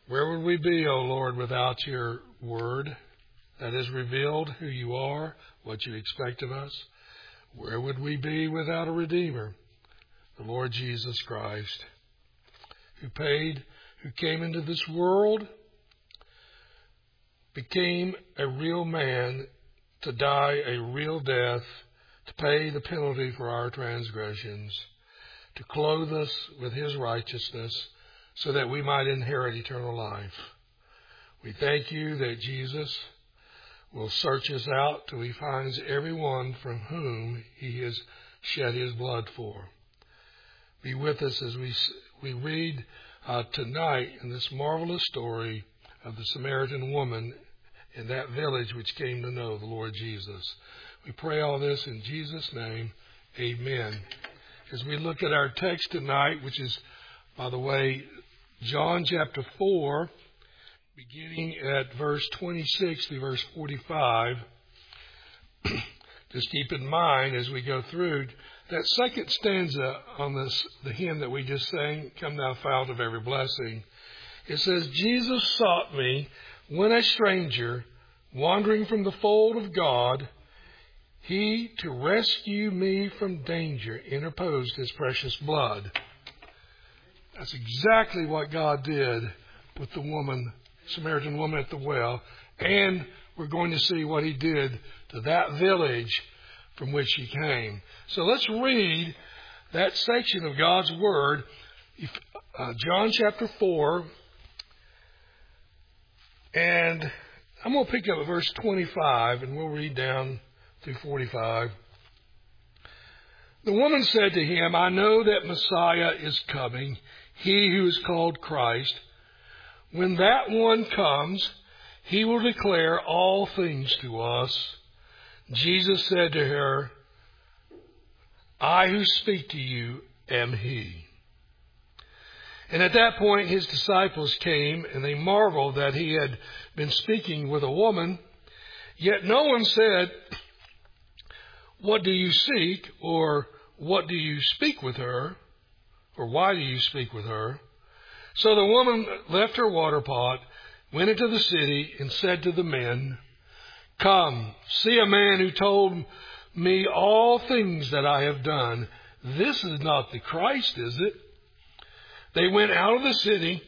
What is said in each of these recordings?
Where would we be, O Lord, without your word that is revealed who you are, what you expect of us? Where would we be without a Redeemer, the Lord Jesus Christ, who came into this world, became a real man to die a real death, to pay the penalty for our transgressions, to clothe us with his righteousness so that we might inherit eternal life. We thank you that Jesus will search us out till he finds everyone from whom he has shed his blood for. Be with us as we read tonight in this marvelous story of the Samaritan woman in that village which came to know the Lord Jesus. We pray all this in Jesus' name. Amen. As we look at our text tonight, which is, by the way, John chapter 4, beginning at verse 26 through verse 45, just keep in mind as we go through that second stanza on the hymn that we just sang, Come Thou Fount of Every Blessing. It says, Jesus sought me when a stranger, wandering from the fold of God, he, to rescue me from danger, interposed his precious blood. That's exactly what God did with the Samaritan woman at the well. And we're going to see what he did to that village from which he came. So let's read that section of God's Word, John chapter 4. And I'm going to pick up at verse 25, and we'll read down through 45. The woman said to him, I know that Messiah is coming, he who is called Christ. When that one comes, he will declare all things to us. Jesus said to her, I who speak to you am he. And at that point his disciples came, and they marveled that he had been speaking with a woman. Yet no one said, What do you seek? Or what do you speak with her? Or why do you speak with her? So the woman left her water pot, went into the city, and said to the men, Come, see a man who told me all things that I have done. This is not the Christ, is it? They went out of the city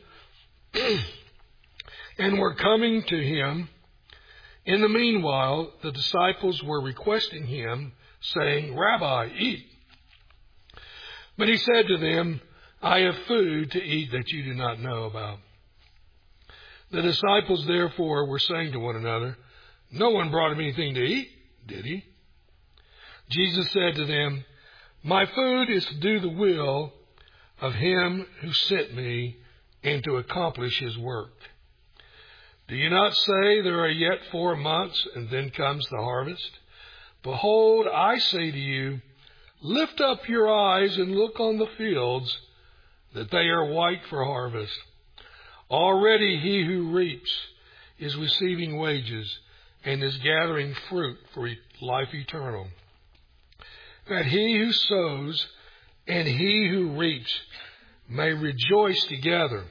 and were coming to him. In the meanwhile, the disciples were requesting him, saying, Rabbi, eat. But he said to them, I have food to eat that you do not know about. The disciples therefore were saying to one another, No one brought him anything to eat, did he? Jesus said to them, My food is to do the will of him who sent me and to accomplish his work. Do you not say there are yet 4 months and then comes the harvest? Behold, I say to you, lift up your eyes and look on the fields, that they are white for harvest. Already he who reaps is receiving wages and is gathering fruit for life eternal, that he who sows and he who reaps may rejoice together.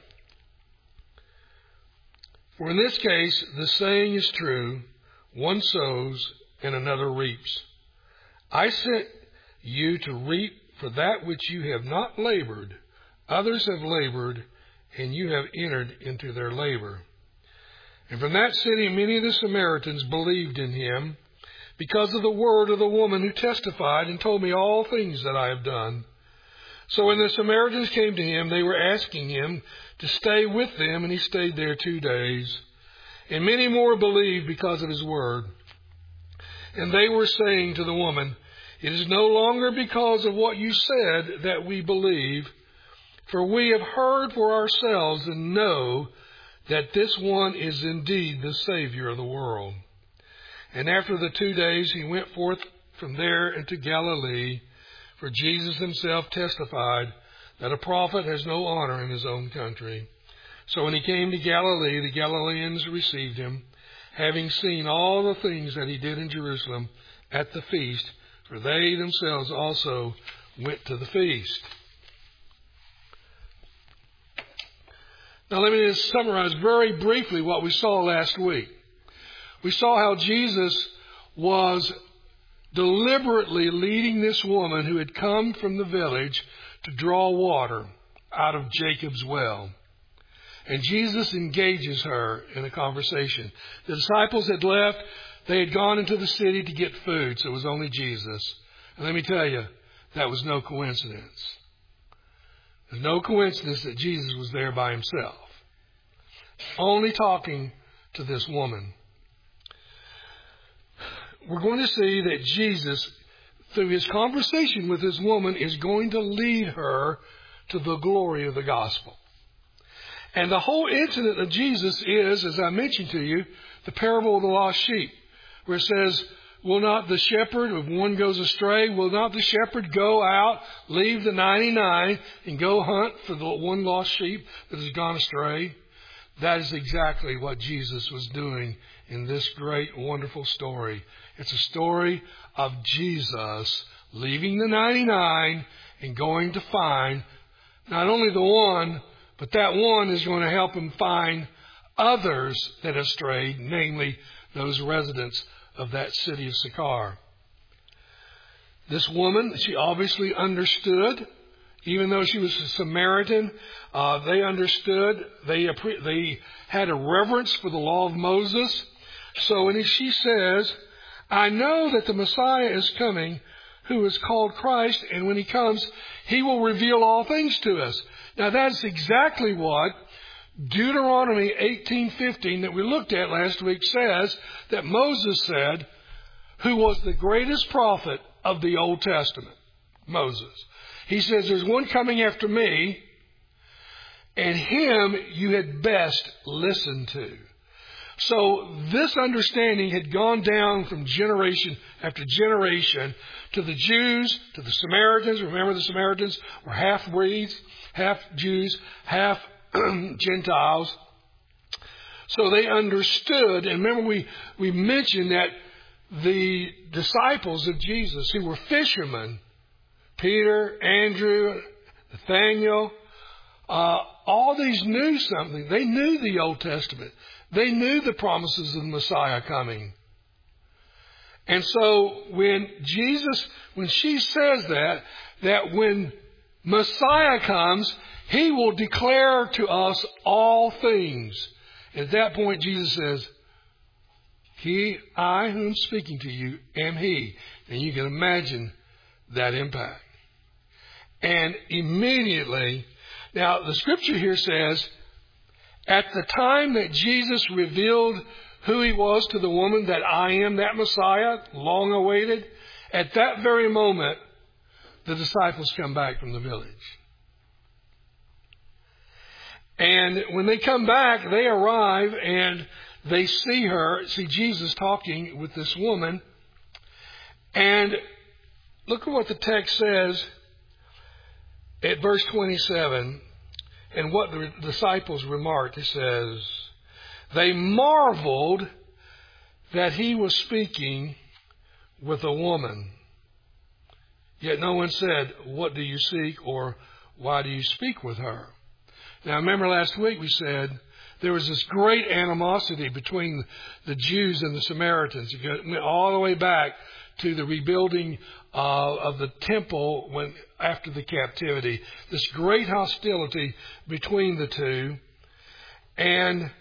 For in this case, the saying is true, one sows and another reaps. I sent you to reap for that which you have not labored. Others have labored, and you have entered into their labor. And from that city, many of the Samaritans believed in him because of the word of the woman who testified and told me all things that I have done. So when the Samaritans came to him, they were asking him to stay with them, and he stayed there 2 days. And many more believed because of his word. And they were saying to the woman, It is no longer because of what you said that we believe, for we have heard for ourselves and know that this one is indeed the Savior of the world. And after the 2 days he went forth from there into Galilee, for Jesus himself testified that a prophet has no honor in his own country. So when he came to Galilee, the Galileans received him, having seen all the things that he did in Jerusalem at the feast, for they themselves also went to the feast. Now let me just summarize very briefly what we saw last week. We saw how Jesus was deliberately leading this woman who had come from the village to draw water out of Jacob's well. And Jesus engages her in a conversation. The disciples had left. They had gone into the city to get food, so it was only Jesus. And let me tell you, that was no coincidence. There's no coincidence that Jesus was there by himself, only talking to this woman. We're going to see that Jesus, through his conversation with this woman, is going to lead her to the glory of the gospel. And the whole incident of Jesus is, as I mentioned to you, the parable of the lost sheep, where it says, will not the shepherd, if one goes astray, will not the shepherd go out, leave the 99, and go hunt for the one lost sheep that has gone astray? That is exactly what Jesus was doing in this great, wonderful story. It's a story of Jesus leaving the 99 and going to find not only the one, but that one is going to help him find others that have strayed, namely those residents of that city of Sychar. This woman, she obviously understood, even though she was a Samaritan, they understood. They had a reverence for the law of Moses. So when she says, I know that the Messiah is coming, who is called Christ, and when he comes, he will reveal all things to us. Now that's exactly what Deuteronomy 18:15 that we looked at last week says, that Moses said, who was the greatest prophet of the Old Testament, Moses. He says, there's one coming after me, and him you had best listen to. So this understanding had gone down from generation after generation to the Jews, to the Samaritans. Remember, the Samaritans were half-breeds, half Jews, half Gentiles. So they understood. And remember, we mentioned that the disciples of Jesus, who were fishermen, Peter, Andrew, Nathaniel, all these knew something. They knew the Old Testament. They knew the promises of the Messiah coming. And so when she says that when Messiah comes, he will declare to us all things. At that point, Jesus says, I who am speaking to you am he. And you can imagine that impact. And immediately, now the scripture here says, at the time that Jesus revealed who he was to the woman, that I am that Messiah, long awaited, at that very moment, the disciples come back from the village. And when they come back, they arrive and they see Jesus talking with this woman. And look at what the text says at verse 27. And what the disciples remarked, it says, they marveled that he was speaking with a woman. Yet no one said, what do you seek, or why do you speak with her? Now remember last week we said there was this great animosity between the Jews and the Samaritans. It went all the way back to the rebuilding of the temple after the captivity. This great hostility between the two. And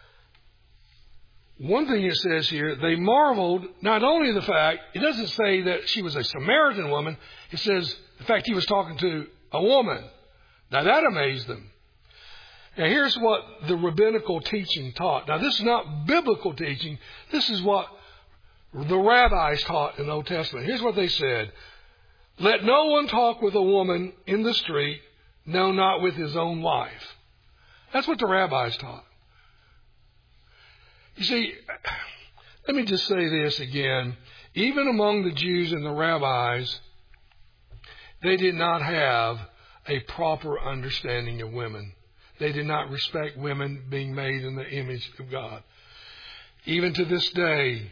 one thing it says here, they marveled not only the fact, it doesn't say that she was a Samaritan woman, it says the fact he was talking to a woman. Now that amazed them. Now here's what the rabbinical teaching taught. Now this is not biblical teaching. This is what the rabbis taught in the Old Testament. Here's what they said. Let no one talk with a woman in the street, no, not with his own wife. That's what the rabbis taught. You see, let me just say this again. Even among the Jews and the rabbis, they did not have a proper understanding of women. They did not respect women being made in the image of God. Even to this day,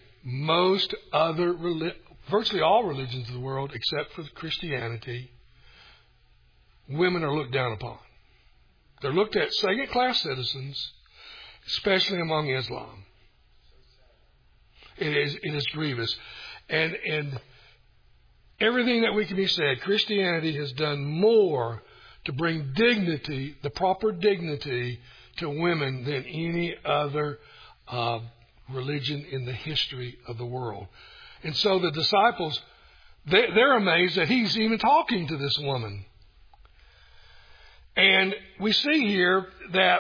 virtually all religions of the world, except for Christianity, women are looked down upon. They're looked at second-class citizens, especially among Islam. It is grievous. And everything that we can be said, Christianity has done more to bring dignity, the proper dignity, to women than any other religion in the history of the world. And so the disciples, they're amazed that he's even talking to this woman. And we see here that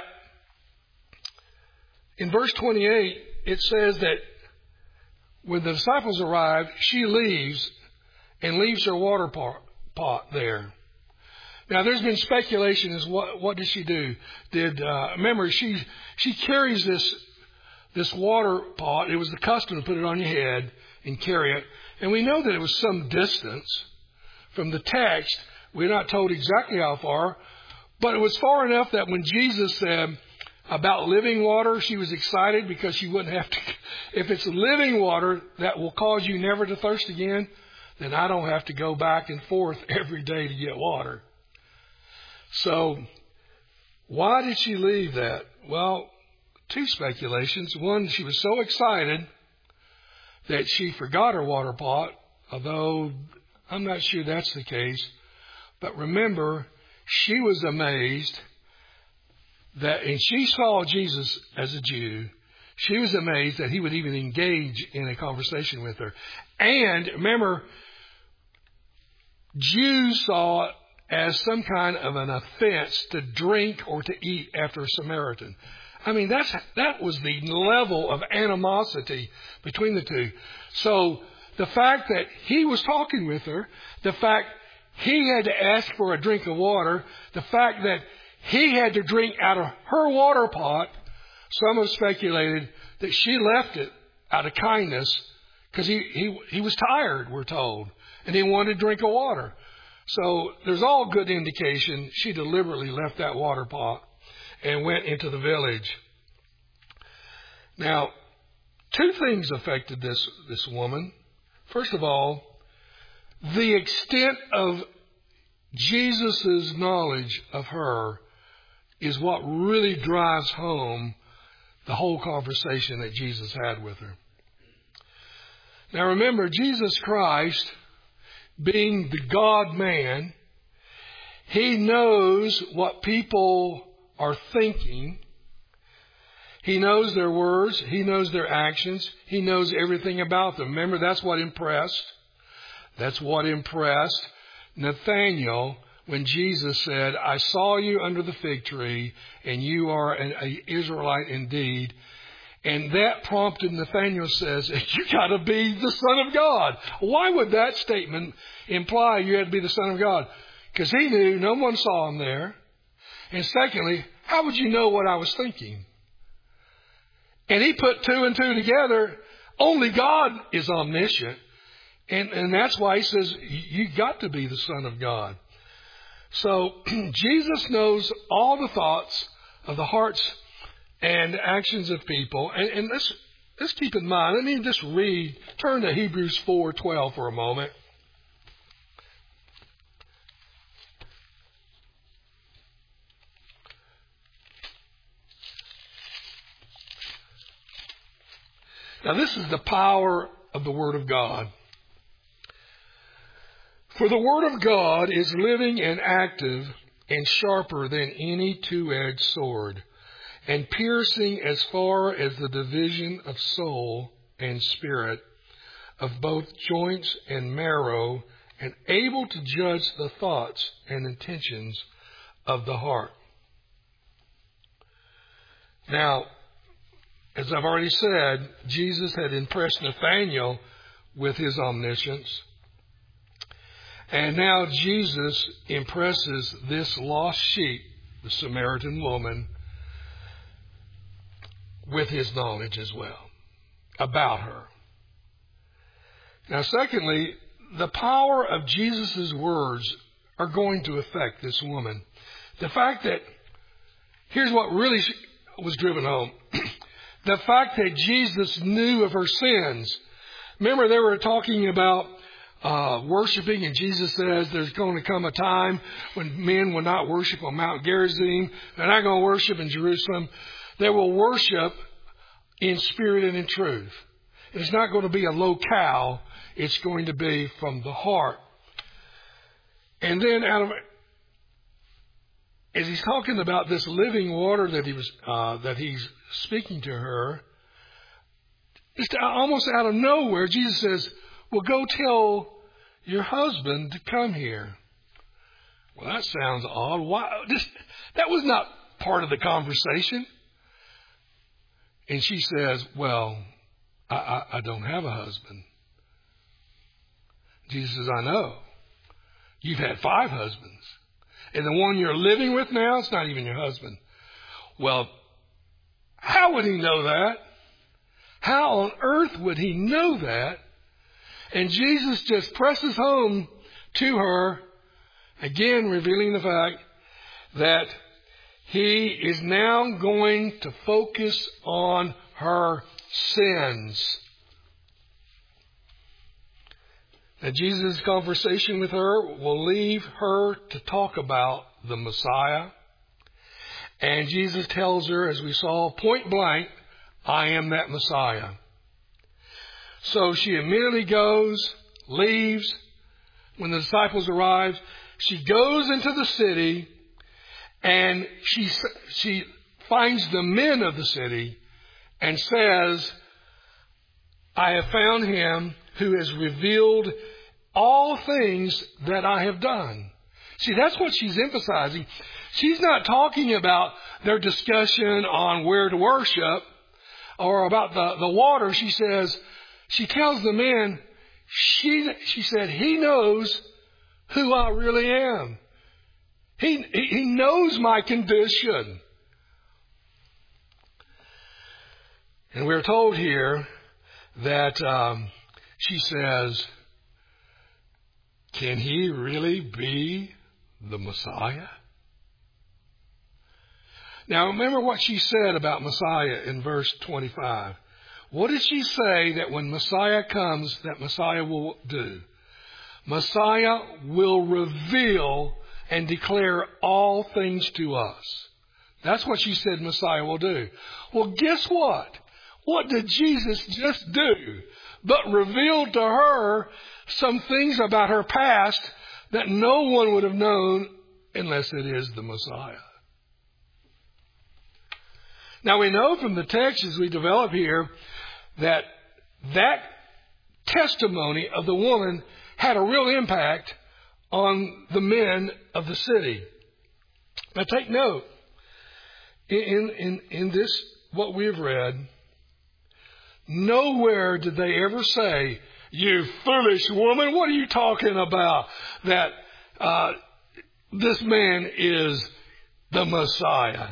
in verse 28, it says that when the disciples arrive, she leaves and leaves her water pot there. Now, there's been speculation as what did she do? Remember, she carries this water pot. It was the custom to put it on your head and carry it. And we know that it was some distance from the text. We're not told exactly how far, but it was far enough that when Jesus said about living water, she was excited because she wouldn't have to. If it's living water that will cause you never to thirst again, then I don't have to go back and forth every day to get water. So, why did she leave that? Well, two speculations. One, she was so excited that she forgot her water pot, although I'm not sure that's the case. But remember, she was amazed that, and she saw Jesus as a Jew. She was amazed that he would even engage in a conversation with her. And remember, Jews saw it as some kind of an offense to drink or to eat after a Samaritan. I mean, that was the level of animosity between the two. So the fact that he was talking with her, the fact he had to ask for a drink of water, the fact that he had to drink out of her water pot, some have speculated that she left it out of kindness because he was tired, we're told, and he wanted to drink of water. So there's all good indication she deliberately left that water pot and went into the village. Now, two things affected this woman. First of all, the extent of Jesus' knowledge of her is what really drives home the whole conversation that Jesus had with her. Now remember, Jesus Christ, being the God-man, he knows what people are thinking. He knows their words. He knows their actions. He knows everything about them. Remember, that's what impressed Nathanael when Jesus said, I saw you under the fig tree, and you are an Israelite indeed. And that prompted Nathanael says, you got to be the Son of God. Why would that statement imply you had to be the Son of God? Because he knew no one saw him there. And secondly, how would you know what I was thinking? And he put two and two together. Only God is omniscient. And that's why he says, you got to be the Son of God. So Jesus knows all the thoughts of the hearts and actions of people. And let's keep in mind, let me just turn to Hebrews 4:12 for a moment. Now this is the power of the Word of God. For the Word of God is living and active and sharper than any two-edged sword, and piercing as far as the division of soul and spirit, of both joints and marrow, and able to judge the thoughts and intentions of the heart. Now, as I've already said, Jesus had impressed Nathanael with his omniscience. And now Jesus impresses this lost sheep, the Samaritan woman, with his knowledge as well about her. Now, secondly, the power of Jesus' words are going to affect this woman. The fact that, here's what really was driven home. The fact that Jesus knew of her sins. Remember, they were talking about worshiping, and Jesus says there's going to come a time when men will not worship on Mount Gerizim. They're not going to worship in Jerusalem. They will worship in spirit and in truth. It's not going to be a locale. It's going to be from the heart. And then as he's talking about this living water that he's speaking to her, just almost out of nowhere, Jesus says, well, go tell your husband to come here. Well, that sounds odd. Why? That was not part of the conversation. And she says, well, I don't have a husband. Jesus says, I know. You've had 5 husbands. And the one you're living with now, it's not even your husband. Well, how would he know that? How on earth would he know that? And Jesus just presses home to her, again revealing the fact that he is now going to focus on her sins. Now, Jesus' conversation with her will leave her to talk about the Messiah. And Jesus tells her, as we saw, point blank, I am that Messiah. So she immediately goes, leaves. When the disciples arrive, she goes into the city, and she finds the men of the city and says, I have found him who has revealed all things that I have done. See, that's what she's emphasizing. She's not talking about their discussion on where to worship or about the water. She tells the men, she said, he knows who I really am. He knows my condition. And we're told here that she says, can he really be the Messiah? Now remember what she said about Messiah in verse 25. What did she say that when Messiah comes, that Messiah will do? Messiah will reveal and declare all things to us. That's what she said Messiah will do. Well, guess what? What did Jesus just do? But reveal to her some things about her past that no one would have known unless it is the Messiah. Now we know from the text as we develop here that testimony of the woman had a real impact on the men of the city. Now take note, in this, what we've read, nowhere did they ever say, you foolish woman, what are you talking about? That this man is the Messiah.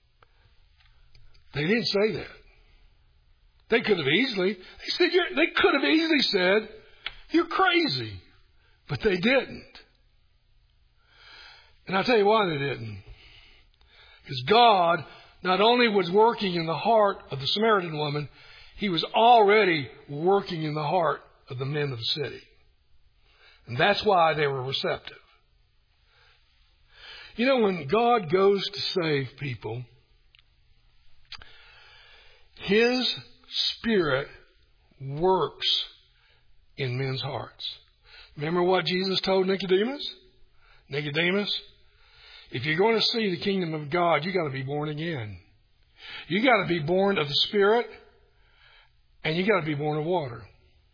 They didn't say that. They could have easily said, you're crazy. But they didn't. And I'll tell you why they didn't. Because God not only was working in the heart of the Samaritan woman, he was already working in the heart of the men of the city. And that's why they were receptive. You know, when God goes to save people, his Spirit works in men's hearts. Remember what Jesus told Nicodemus? Nicodemus, if you're going to see the kingdom of God, you got to be born again. You got to be born of the Spirit, and you got to be born of water.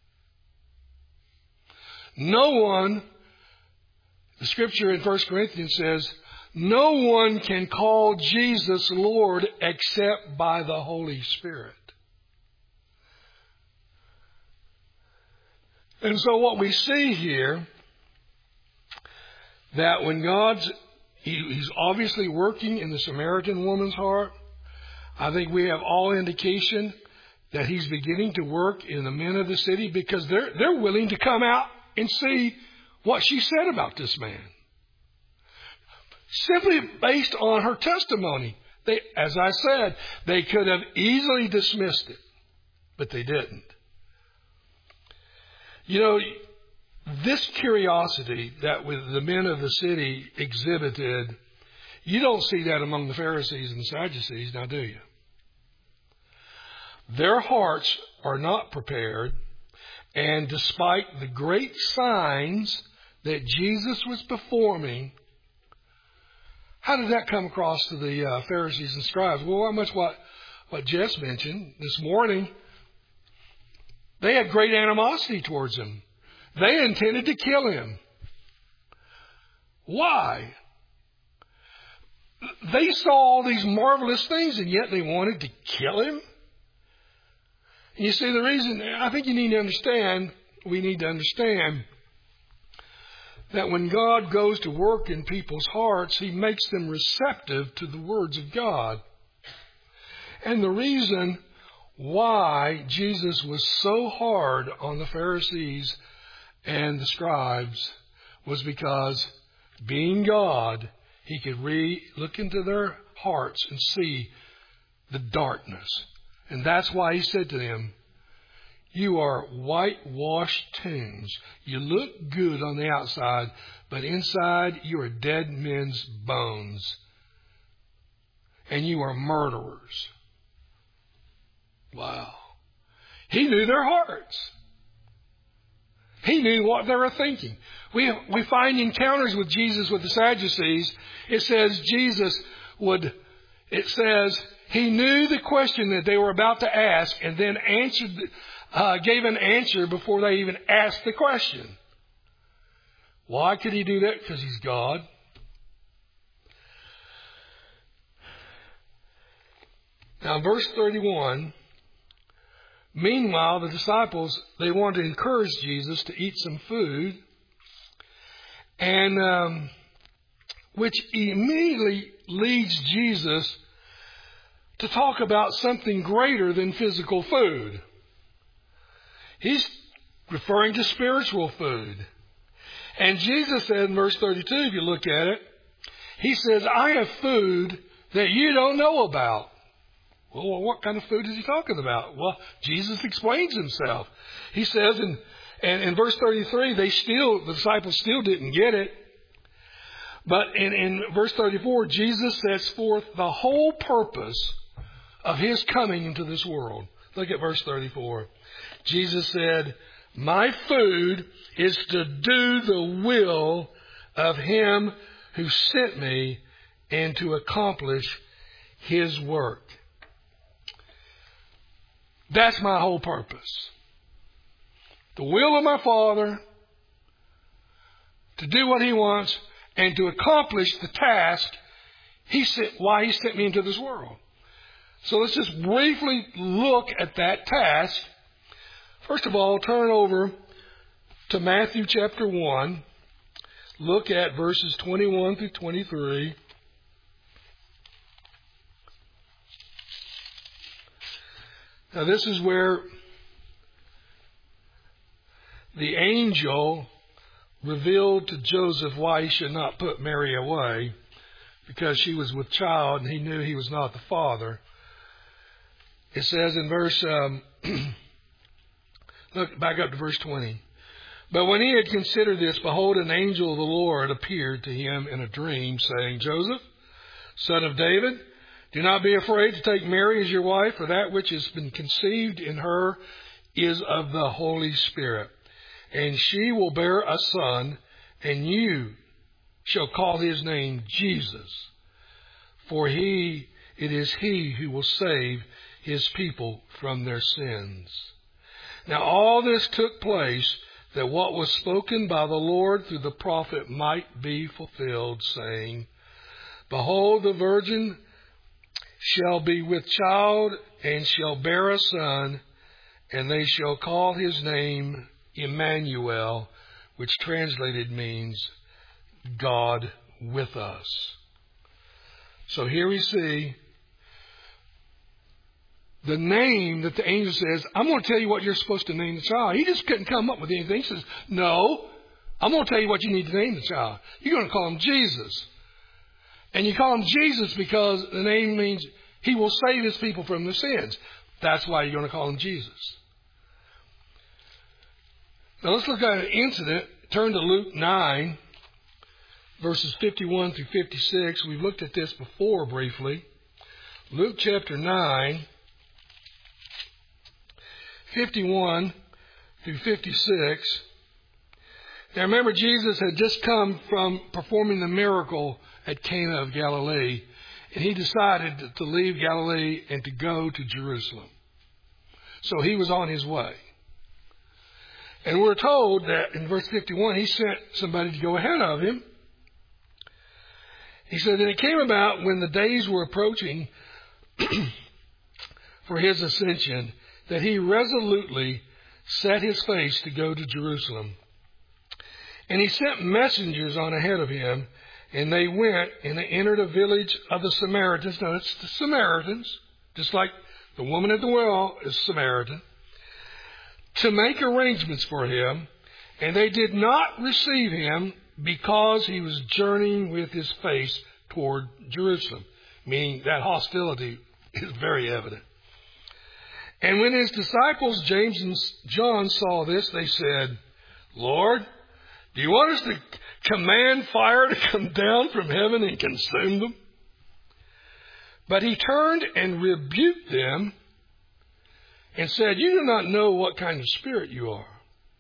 No one, the scripture in 1 Corinthians says, no one can call Jesus Lord except by the Holy Spirit. And so what we see here, that when He's obviously working in the Samaritan woman's heart. I think we have all indication that He's beginning to work in the men of the city because they're willing to come out and see what she said about this man. Simply based on her testimony. As I said, they could have easily dismissed it, but they didn't. You know, this curiosity that the men of the city exhibited, you don't see that among the Pharisees and the Sadducees, now do you? Their hearts are not prepared, and despite the great signs that Jesus was performing, how did that come across to the Pharisees and scribes? Well, very much what Jess mentioned this morning. They had great animosity towards him. They intended to kill him. Why? They saw all these marvelous things, and yet they wanted to kill him. And you see, the reason, I think we need to understand that when God goes to work in people's hearts, He makes them receptive to the words of God. And the reason why Jesus was so hard on the Pharisees and the scribes was because, being God, He could look into their hearts and see the darkness. And that's why He said to them, you are whitewashed tombs. You look good on the outside, but inside you are dead men's bones. And you are murderers. Wow. He knew their hearts. He knew what they were thinking. We find encounters with Jesus with the Sadducees. It says He knew the question that they were about to ask and then gave an answer before they even asked the question. Why could He do that? Because He's God. Now, verse 31, meanwhile, the disciples, they wanted to encourage Jesus to eat some food, and which immediately leads Jesus to talk about something greater than physical food. He's referring to spiritual food. And Jesus said in verse 32, if you look at it, He says, I have food that you don't know about. Well, what kind of food is He talking about? Well, Jesus explains Himself. He says in verse 33, the disciples still didn't get it. But in verse 34, Jesus sets forth the whole purpose of His coming into this world. Look at verse 34. Jesus said, my food is to do the will of Him who sent me and to accomplish His work. That's my whole purpose. The will of my Father, to do what He wants, and to accomplish the task why He sent me into this world. So let's just briefly look at that task. First of all, turn over to Matthew chapter 1. Look at verses 21 through 23. Now, this is where the angel revealed to Joseph why he should not put Mary away, because she was with child and he knew he was not the father. It says in verse, look back up to verse 20. But when he had considered this, behold, an angel of the Lord appeared to him in a dream, saying, Joseph, son of David, do not be afraid to take Mary as your wife, for that which has been conceived in her is of the Holy Spirit. And she will bear a son, and you shall call his name Jesus. For it is he who will save his people from their sins. Now all this took place that what was spoken by the Lord through the prophet might be fulfilled, saying, Behold, the virgin shall be with child and shall bear a son, and they shall call his name Emmanuel, which translated means God with us. So here we see the name that the angel says, I'm going to tell you what you're supposed to name the child. He just couldn't come up with anything. He says, no, I'm going to tell you what you need to name the child. You're going to call him Jesus. And you call him Jesus because the name means he will save his people from their sins. That's why you're going to call him Jesus. Now let's look at an incident turn to Luke 9, verses 51 through 56. We've looked at this before briefly. Luke chapter 9, 51 through 56. Now remember, Jesus had just come from performing the miracle at Cana of Galilee, and he decided to leave Galilee and to go to Jerusalem. So he was on his way. And we're told that in verse 51, he sent somebody to go ahead of him. He said, and it came about when the days were approaching for his ascension, that he resolutely set his face to go to Jerusalem. And he sent messengers on ahead of him, and they went and they entered a village of the Samaritans. Now, it's the Samaritans, just like the woman at the well is Samaritan, to make arrangements for him. And they did not receive him because he was journeying with his face toward Jerusalem, meaning that hostility is very evident. And when his disciples, James and John, saw this, they said, Lord, do you want us to command fire to come down from heaven and consume them? But he turned and rebuked them and said, you do not know what kind of spirit you are.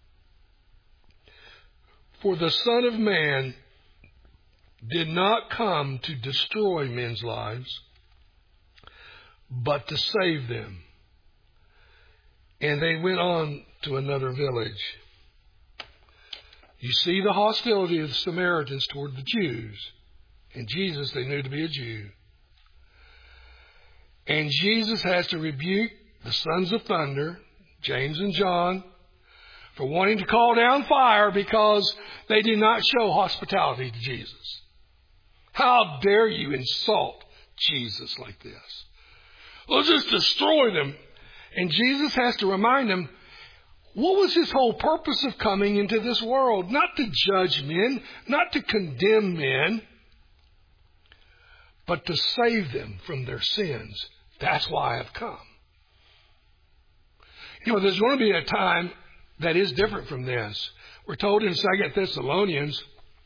For the Son of Man did not come to destroy men's lives, but to save them. And they went on to another village. You see the hostility of the Samaritans toward the Jews. And Jesus, they knew to be a Jew. And Jesus has to rebuke the sons of thunder, James and John, for wanting to call down fire because they did not show hospitality to Jesus. How dare you insult Jesus like this? Let's just destroy them. And Jesus has to remind them, what was his whole purpose of coming into this world? Not to judge men, not to condemn men, but to save them from their sins. That's why I've come. You know, there's going to be a time that is different from this. We're told in 2 Thessalonians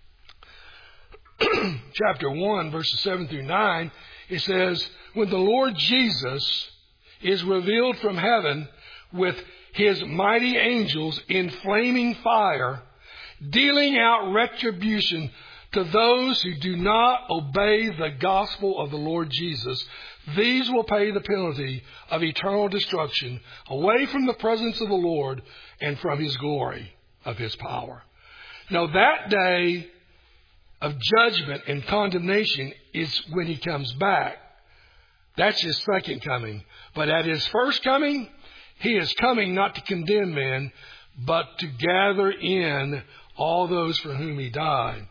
chapter 1, verses 7 through 9, it says, when the Lord Jesus is revealed from heaven with his mighty angels in flaming fire, dealing out retribution to those who do not obey the gospel of the Lord Jesus, these will pay the penalty of eternal destruction away from the presence of the Lord and from his glory of his power. Now that day of judgment and condemnation is when he comes back. That's his second coming. But at his first coming, he is coming not to condemn men, but to gather in all those for whom he died.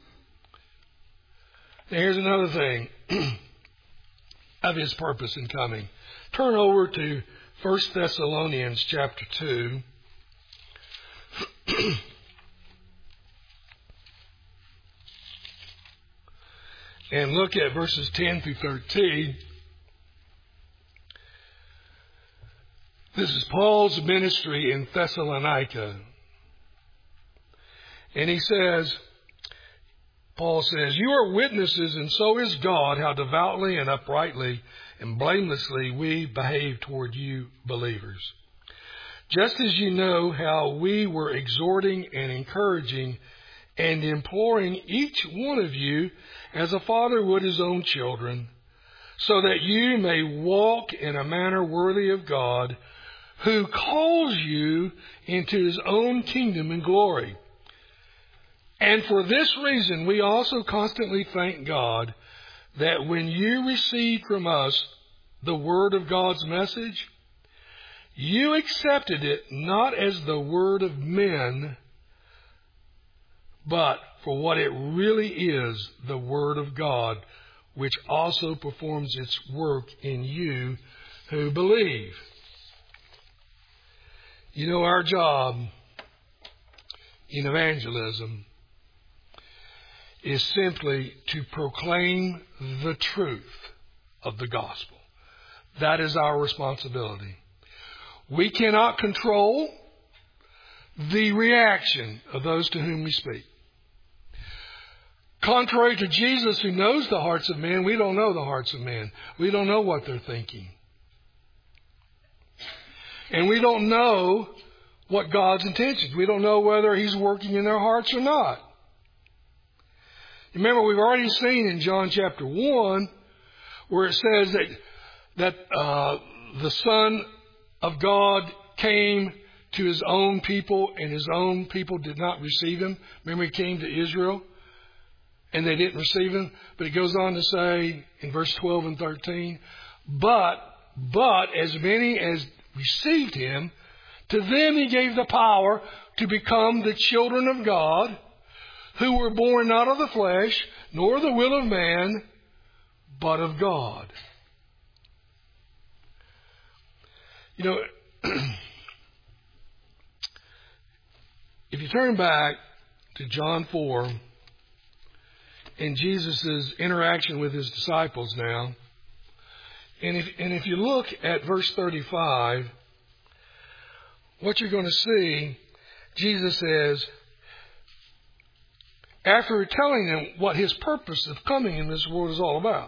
Now here's another thing of his purpose in coming. Turn over to 1 Thessalonians chapter 2. And look at verses 10 through 13. This is Paul's ministry in Thessalonica. And he says, Paul says, you are witnesses, and so is God, how devoutly and uprightly and blamelessly we behave toward you believers. Just as you know how we were exhorting and encouraging and imploring each one of you as a father would his own children, so that you may walk in a manner worthy of God, who calls you into his own kingdom and glory. And for this reason, we also constantly thank God that when you received from us the word of God's message, you accepted it not as the word of men, but for what it really is, the word of God, which also performs its work in you who believe. You know, our job in evangelism is simply to proclaim the truth of the gospel. That is our responsibility. We cannot control the reaction of those to whom we speak. Contrary to Jesus, who knows the hearts of men, we don't know the hearts of men. We don't know what they're thinking. And we don't know what God's intentions. We don't know whether He's working in their hearts or not. Remember, we've already seen in John chapter 1 where it says that the Son of God came to His own people and His own people did not receive Him. Remember, He came to Israel and they didn't receive Him. But it goes on to say in verse 12 and 13, But as many as received Him, to them He gave the power to become the children of God, who were born not of the flesh, nor the will of man, but of God. You know, if you turn back to John 4 and Jesus' interaction with His disciples now, and if you look at verse 35, what you're going to see, Jesus says, after telling them what His purpose of coming in this world is all about.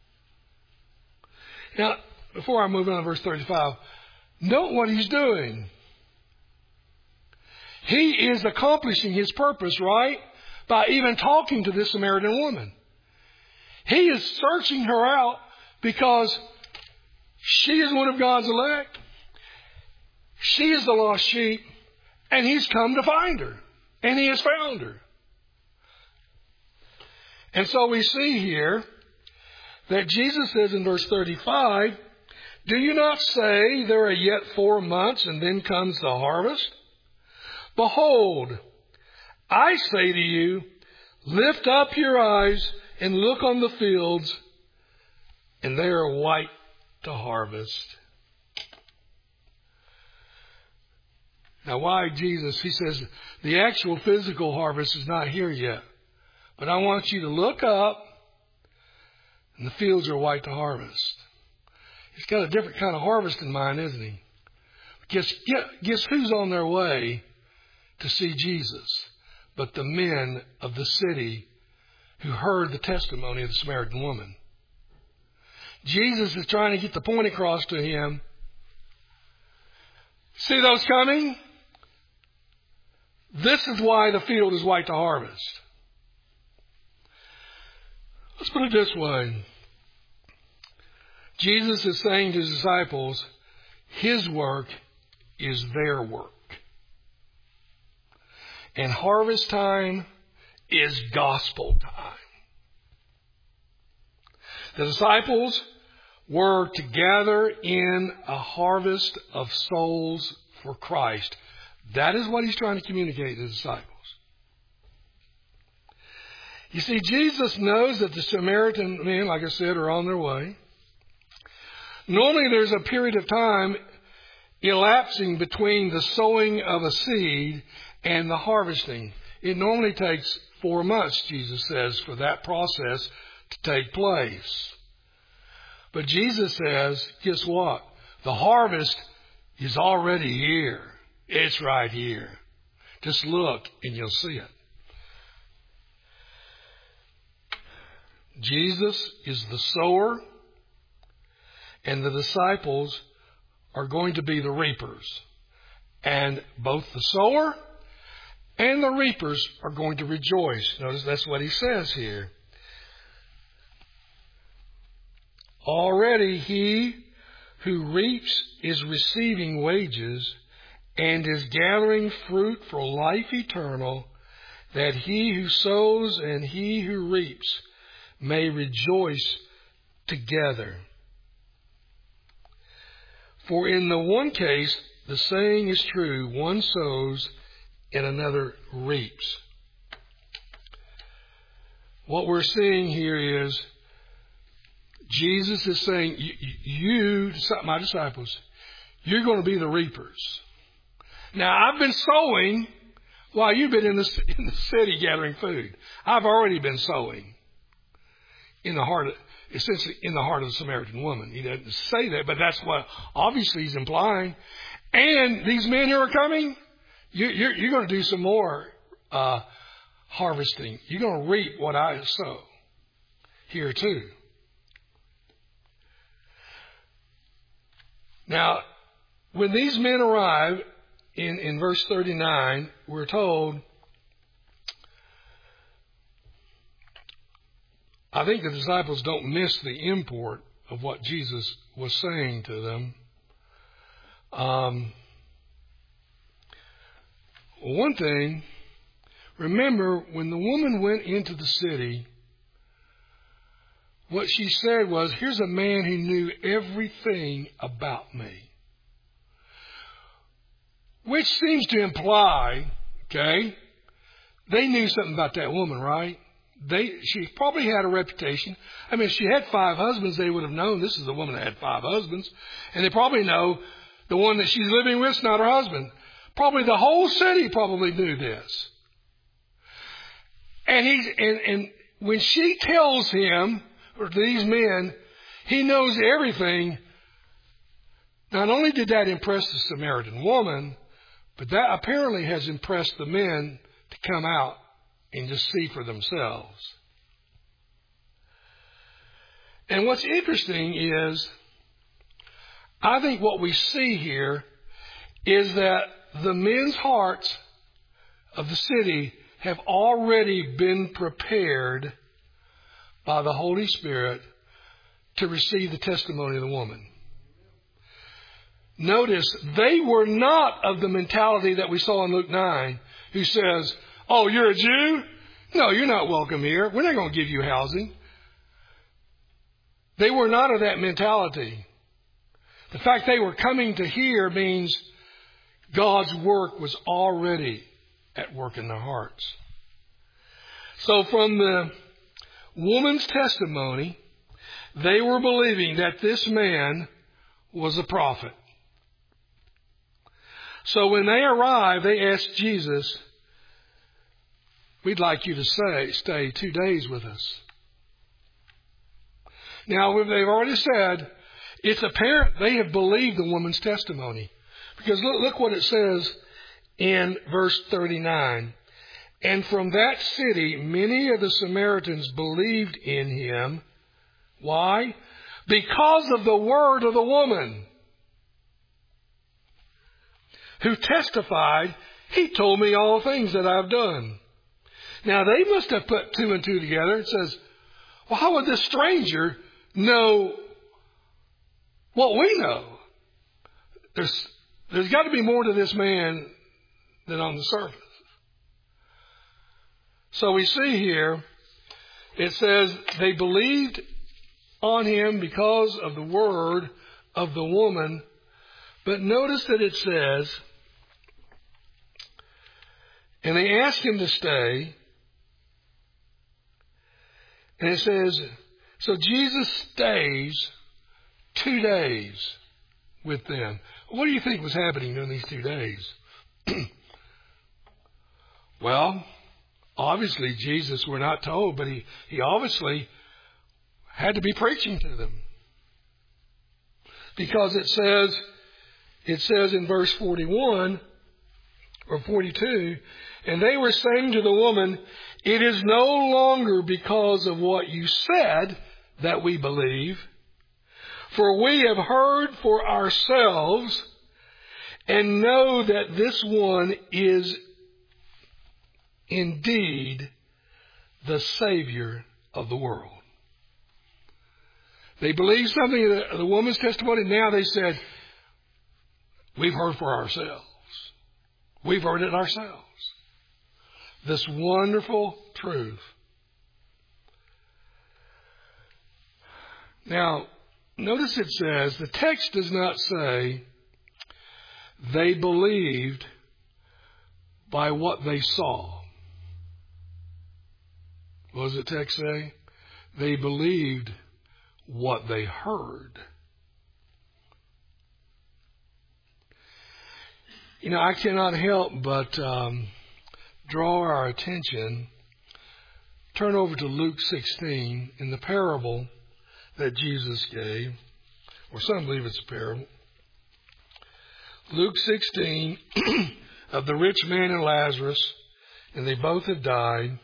Now, before I move on to verse 35, note what He's doing. He is accomplishing His purpose, right? By even talking to this Samaritan woman. He is searching her out because she is one of God's elect. She is the lost sheep. And He's come to find her. And He has found her. And so we see here that Jesus says in verse 35, Do you not say there are yet 4 months and then comes the harvest? Behold, I say to you, lift up your eyes and look on the fields, and they are white to harvest. Now why Jesus? He says the actual physical harvest is not here yet. But I want you to look up, and the fields are white to harvest. He's got a different kind of harvest in mind, isn't He? Guess who's on their way to see Jesus? But the men of the city who heard the testimony of the Samaritan woman. Jesus is trying to get the point across to him. See those coming? This is why the field is white to harvest. Let's put it this way. Jesus is saying to His disciples, His work is their work. And harvest time is gospel time. The disciples were to gather in a harvest of souls for Christ. That is what He's trying to communicate to the disciples. You see, Jesus knows that the Samaritan men, like I said, are on their way. Normally there's a period of time elapsing between the sowing of a seed and the harvesting. It normally takes 4 months, Jesus says, for that process to take place. But Jesus says, guess what? The harvest is already here. It's right here. Just look and you'll see it. Jesus is the sower, and the disciples are going to be the reapers. And both the sower and the reapers are going to rejoice. Notice that's what He says here. Already he who reaps is receiving wages and is gathering fruit for life eternal, that he who sows and he who reaps may rejoice together. For in the one case, the saying is true, one sows and another reaps. What we're seeing here is Jesus is saying, you, my disciples, you're going to be the reapers. Now, I've been sowing while you've been in the city gathering food. I've already been sowing essentially in the heart of the Samaritan woman. He doesn't say that, but that's what obviously he's implying. And these men who are coming, You're going to do some more harvesting. You're going to reap what I sow here too. Now, when these men arrive in verse 39, we're told, I think the disciples don't miss the import of what Jesus was saying to them. One thing, remember, when the woman went into the city, what she said was, here's a man who knew everything about me. Which seems to imply, okay, they knew something about that woman, right? She probably had a reputation. I mean, if she had 5 husbands, they would have known this is the woman that had 5 husbands. And they probably know the one that she's living with is not her husband. Probably the whole city probably knew this. And when she tells him, or these men, he knows everything. Not only did that impress the Samaritan woman, but that apparently has impressed the men to come out and just see for themselves. And what's interesting is, I think what we see here is that the men's hearts of the city have already been prepared by the Holy Spirit to receive the testimony of the woman. Notice, they were not of the mentality that we saw in Luke 9, who says, oh, you're a Jew? No, you're not welcome here. We're not going to give you housing. They were not of that mentality. The fact they were coming to hear means God's work was already at work in their hearts. So from the woman's testimony, they were believing that this man was a prophet. So when they arrived, they asked Jesus, we'd like you to stay 2 days with us. Now, they've already said, it's apparent they have believed the woman's testimony. Because look what it says in verse 39. And from that city, many of the Samaritans believed in him. Why? Because of the word of the woman, who testified, he told me all things that I've done. Now, they must have put 2 and 2 together. It says, well, how would this stranger know what we know? There's got to be more to this man than on the surface. So we see here, it says they believed on him because of the word of the woman. But notice that it says, and they asked him to stay. And it says, so Jesus stays 2 days with them. What do you think was happening during these 2 days? Well, obviously Jesus, we're not told, but he obviously had to be preaching to them. Because it says in verse 41 or 42, and they were saying to the woman, it is no longer because of what you said that we believe, for we have heard for ourselves and know that this one is indeed the Savior of the world. They believed something of the woman's testimony. Now they said, we've heard for ourselves. We've heard it ourselves. This wonderful truth. Now, notice it says, the text does not say they believed by what they saw. What does the text say? They believed what they heard. You know, I cannot help but draw our attention. Turn over to Luke 16 in the parable that Jesus gave, or some believe it's a parable. Luke 16, of the rich man and Lazarus, and they both have died.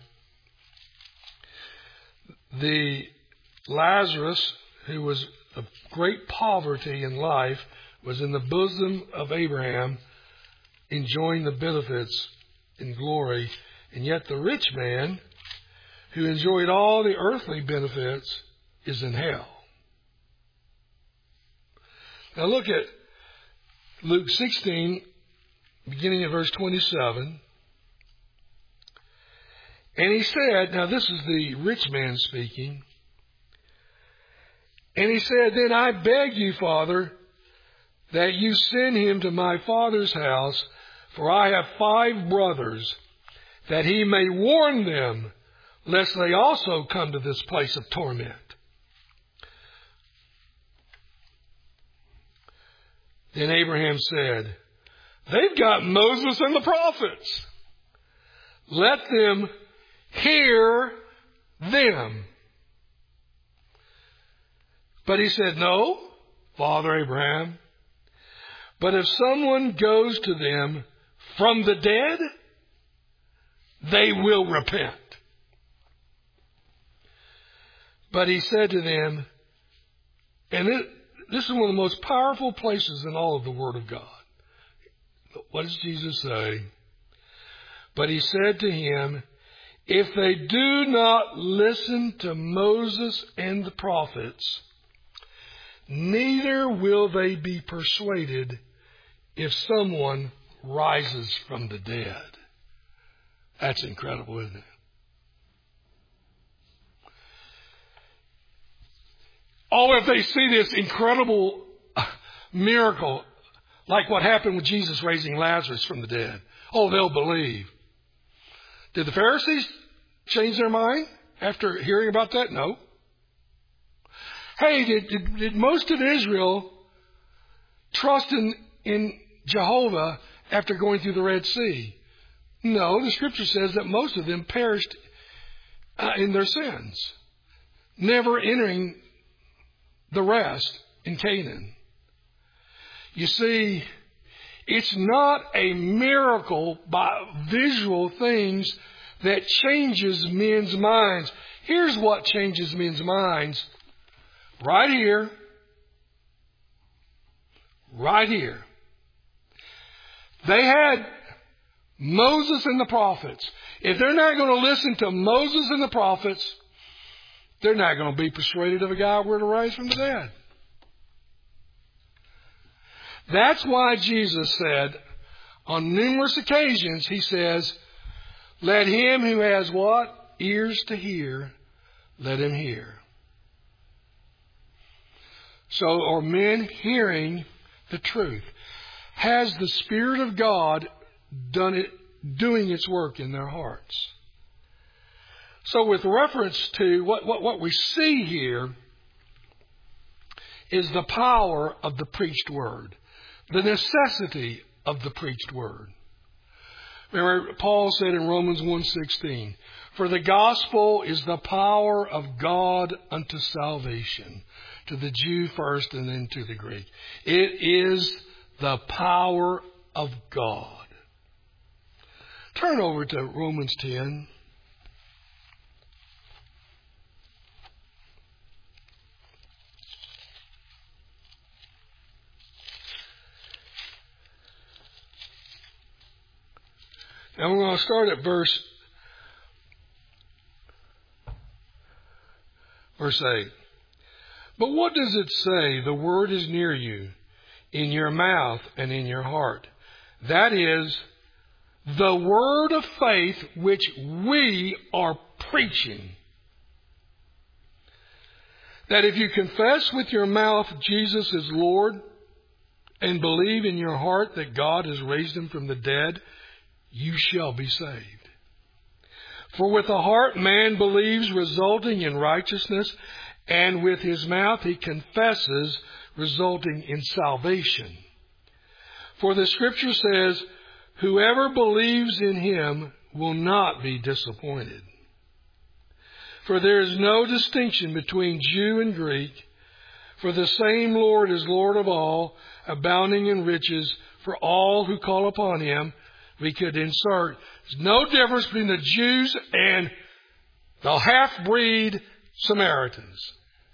The Lazarus, who was of great poverty in life, was in the bosom of Abraham, enjoying the benefits in glory. And yet the rich man, who enjoyed all the earthly benefits, is in hell. Now look at Luke 16, beginning at verse 27. And he said, now this is the rich man speaking, and he said, then I beg you, Father, that you send him to my father's house, for I have 5 brothers, that he may warn them, lest they also come to this place of torment. Then Abraham said, they've got Moses and the prophets. Let them hear them. But he said, no, Father Abraham, but if someone goes to them from the dead, they will repent. But he said to them, and this is one of the most powerful places in all of the Word of God. What does Jesus say? But he said to him, if they do not listen to Moses and the prophets, neither will they be persuaded if someone rises from the dead. That's incredible, isn't it? Oh, if they see this incredible miracle, like what happened with Jesus raising Lazarus from the dead, oh, they'll believe. Did the Pharisees change their mind after hearing about that? No. Hey, did most of Israel trust in Jehovah after going through the Red Sea? No, the Scripture says that most of them perished in their sins, never entering the rest in Canaan. You see, it's not a miracle by visual things that changes men's minds. Here's what changes men's minds. Right here. Right here. They had Moses and the prophets. If they're not going to listen to Moses and the prophets, they're not going to be persuaded of a guy who were to rise from the dead. That's why Jesus said, on numerous occasions, he says, let him who has what? Ears to hear, let him hear. So are men hearing the truth? Has the Spirit of God doing its work in their hearts? So with reference to what we see here is the power of the preached word, the necessity of the preached word. Remember, Paul said in Romans 1:16, for the gospel is the power of God unto salvation, to the Jew first and then to the Greek. It is the power of God. Turn over to Romans 10. And we're going to start at verse 8. But what does it say? The word is near you, in your mouth and in your heart. That is the word of faith which we are preaching. That if you confess with your mouth Jesus is Lord and believe in your heart that God has raised him from the dead, you shall be saved. For with the heart man believes, resulting in righteousness, and with his mouth he confesses, resulting in salvation. For the Scripture says, whoever believes in him will not be disappointed. For there is no distinction between Jew and Greek, for the same Lord is Lord of all, abounding in riches for all who call upon him. we could insert, there's no difference between the Jews and the half-breed Samaritans.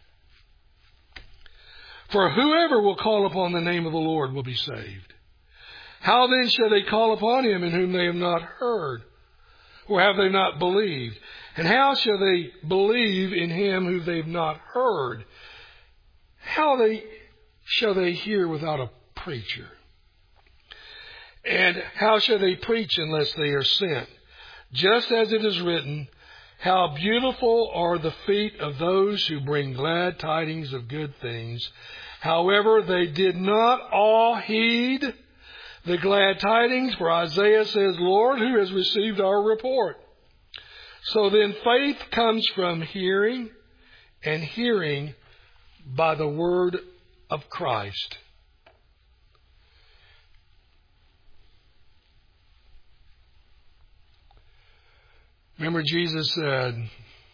For whoever will call upon the name of the Lord will be saved. How then shall they call upon him in whom they have not heard? Or have they not believed? And how shall they believe in him whom they have not heard? How shall they hear without a preacher? And how shall they preach unless they are sent? Just as it is written, how beautiful are the feet of those who bring glad tidings of good things. However, they did not all heed the glad tidings, for Isaiah says, Lord, who has received our report? So then faith comes from hearing, and hearing by the word of Christ. Remember, Jesus said,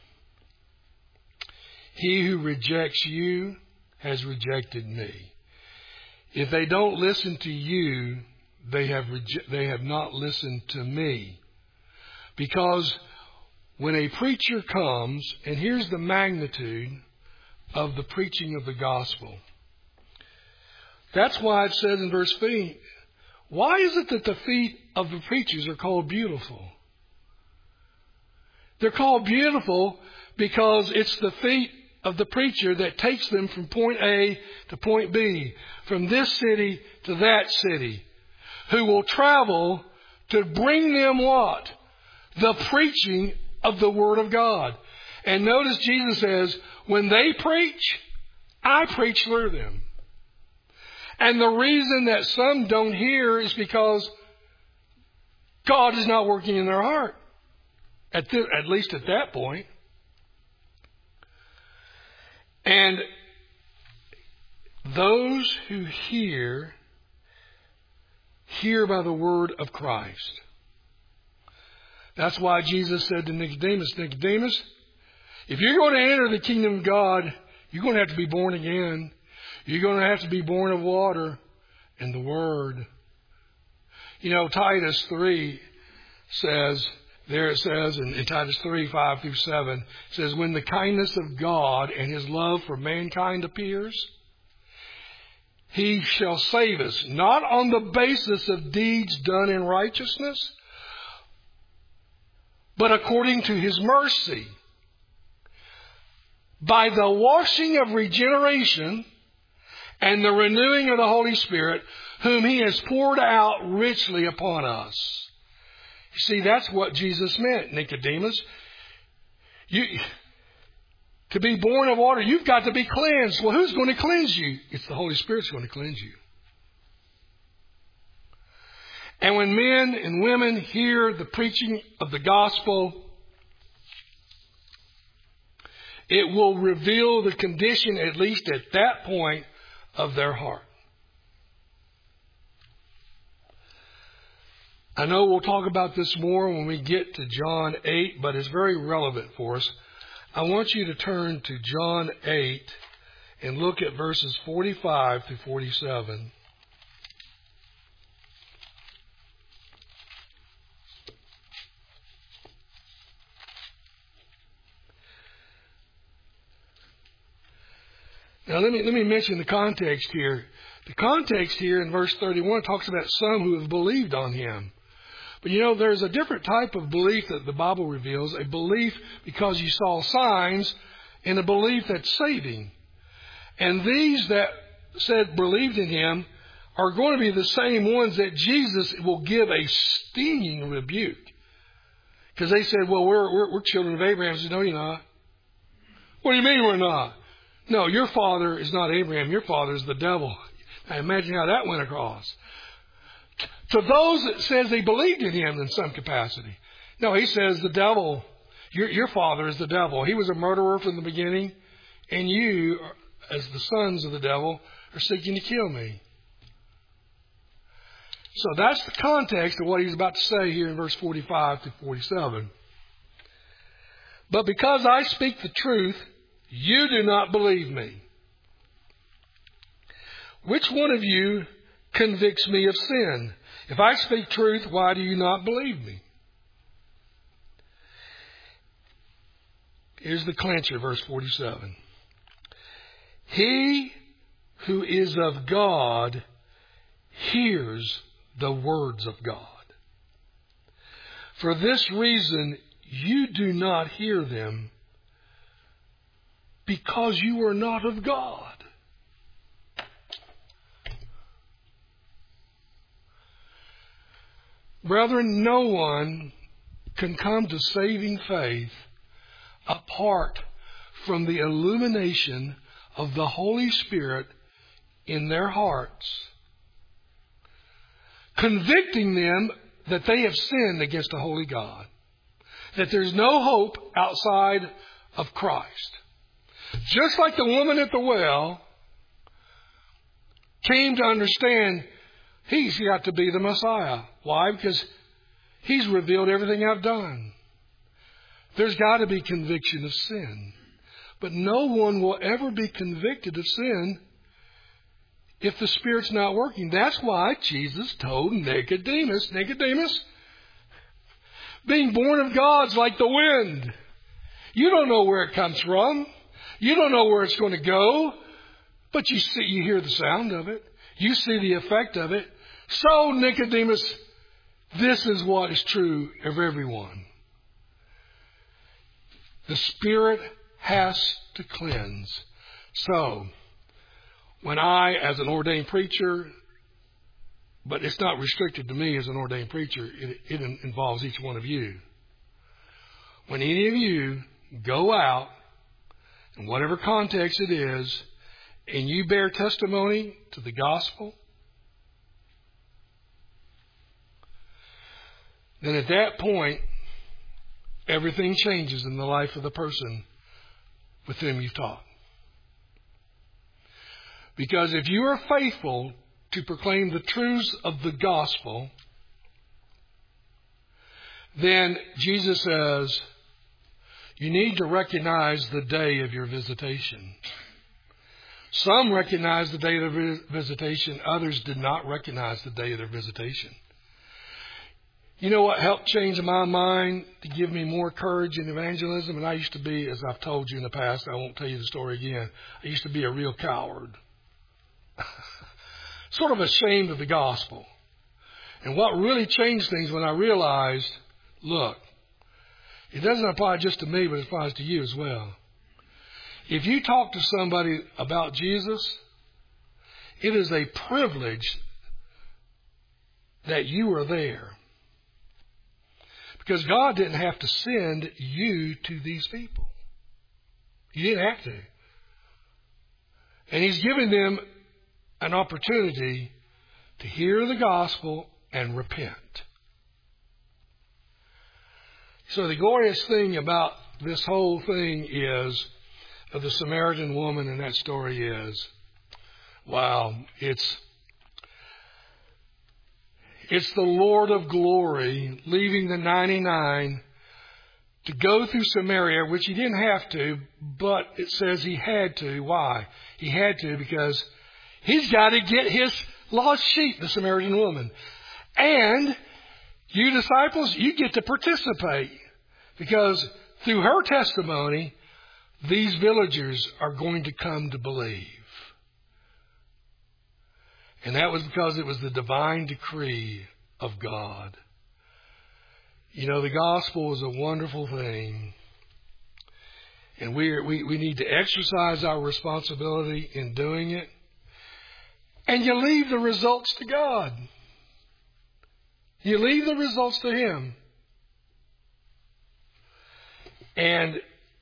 he who rejects you has rejected me. If they don't listen to you, they have not listened to me. Because when a preacher comes, and here's the magnitude of the preaching of the gospel. That's why it says in verse 3, why is it that the feet of the preachers are called beautiful? They're called beautiful because it's the feet of the preacher that takes them from point A to point B, from this city to that city, who will travel to bring them what? The preaching of the Word of God. And notice Jesus says, when they preach, I preach through them. And the reason that some don't hear is because God is not working in their heart. At least at that point. And those who hear by the word of Christ. That's why Jesus said to Nicodemus, Nicodemus, if you're going to enter the kingdom of God, you're going to have to be born again. You're going to have to be born of water and the word. You know, Titus 3 says, there it says in Titus 3, 5 through 7, it says, when the kindness of God and his love for mankind appears, he shall save us, not on the basis of deeds done in righteousness, but according to his mercy, by the washing of regeneration and the renewing of the Holy Spirit, whom he has poured out richly upon us. You see, that's what Jesus meant, Nicodemus. To be born of water, you've got to be cleansed. Well, who's going to cleanse you? It's the Holy Spirit's going to cleanse you. And when men and women hear the preaching of the gospel, it will reveal the condition, at least at that point, of their heart. I know we'll talk about this more when we get to John 8, but it's very relevant for us. I want you to turn to John 8 and look at verses 45 through 47. Now let me mention the context here. The context here in verse 31 talks about some who have believed on him. But you know, there's a different type of belief that the Bible reveals, a belief because you saw signs, and a belief that's saving. And these that said believed in him are going to be the same ones that Jesus will give a stinging rebuke. Because they said, well, we're children of Abraham. He said, no, you're not. What do you mean we're not? No, your father is not Abraham. Your father is the devil. Now imagine how that went across. To those that says they believed in him in some capacity. No, he says the devil, your father is the devil. He was a murderer from the beginning, and you, as the sons of the devil, are seeking to kill me. So that's the context of what he's about to say here in verse 45 to 47. But because I speak the truth, you do not believe me. Which one of you convicts me of sin. If I speak truth, why do you not believe me? Here's the clincher, verse 47. He who is of God hears the words of God. For this reason, you do not hear them, because you are not of God. Brethren, no one can come to saving faith apart from the illumination of the Holy Spirit in their hearts, convicting them that they have sinned against a holy God, that there's no hope outside of Christ. Just like the woman at the well came to understand he's got to be the Messiah. Why? Because he's revealed everything I've done. There's got to be conviction of sin. But no one will ever be convicted of sin if the Spirit's not working. That's why Jesus told Nicodemus, being born of God's like the wind. You don't know where it comes from. You don't know where it's going to go. But you hear the sound of it. You see the effect of it. So, Nicodemus, this is what is true of everyone. The Spirit has to cleanse. So, when I, as an ordained preacher, but it's not restricted to me as an ordained preacher, it involves each one of you. When any of you go out, in whatever context it is, and you bear testimony to the gospel, then at that point, everything changes in the life of the person with whom you've taught. Because if you are faithful to proclaim the truths of the gospel, then Jesus says, you need to recognize the day of your visitation. Some recognize the day of their visitation. Others did not recognize the day of their visitation. You know what helped change my mind to give me more courage in evangelism? And I used to be, as I've told you in the past, I won't tell you the story again, I used to be a real coward. Sort of ashamed of the gospel. And what really changed things when I realized, look, it doesn't apply just to me, but it applies to you as well. If you talk to somebody about Jesus, it is a privilege that you are there. Because God didn't have to send you to these people. He didn't have to. And He's given them an opportunity to hear the gospel and repent. So the glorious thing about this whole thing is, of the Samaritan woman in that story is, wow, it's the Lord of glory leaving the 99 to go through Samaria, which He didn't have to, but it says He had to. Why? He had to because He's got to get His lost sheep, the Samaritan woman. And you disciples, you get to participate because through her testimony, these villagers are going to come to believe. And that was because it was the divine decree of God. You know, the gospel is a wonderful thing. And we need to exercise our responsibility in doing it. And you leave the results to God. You leave the results to Him. And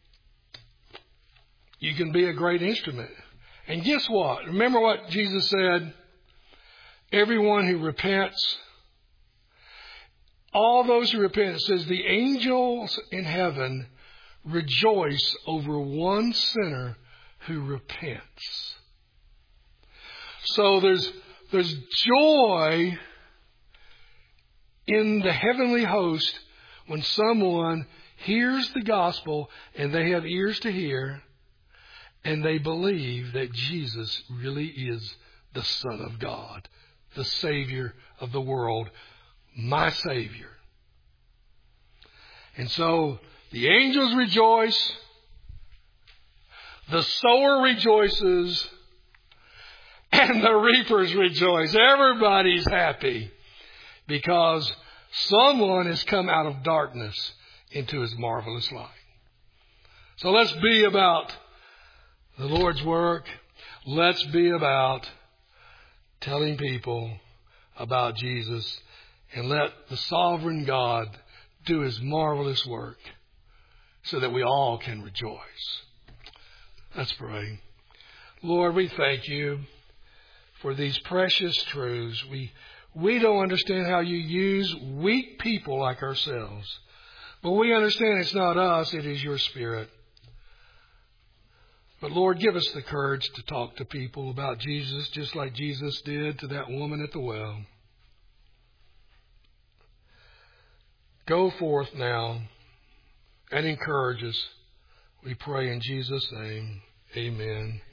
you can be a great instrument. And guess what? Remember what Jesus said? Everyone who repents, all those who repent, it says the angels in heaven rejoice over one sinner who repents. So there's joy in the heavenly host when someone hears the gospel and they have ears to hear and they believe that Jesus really is the Son of God. the Savior of the world, my Savior. And so the angels rejoice, the sower rejoices, and the reapers rejoice. Everybody's happy because someone has come out of darkness into His marvelous light. So let's be about the Lord's work. Let's be about telling people about Jesus, and let the sovereign God do His marvelous work so that we all can rejoice. Let's pray. Lord, we thank You for these precious truths. We don't understand how You use weak people like ourselves, but we understand it's not us, it is Your Spirit. But Lord, give us the courage to talk to people about Jesus just like Jesus did to that woman at the well. Go forth now and encourage us. We pray in Jesus' name. Amen.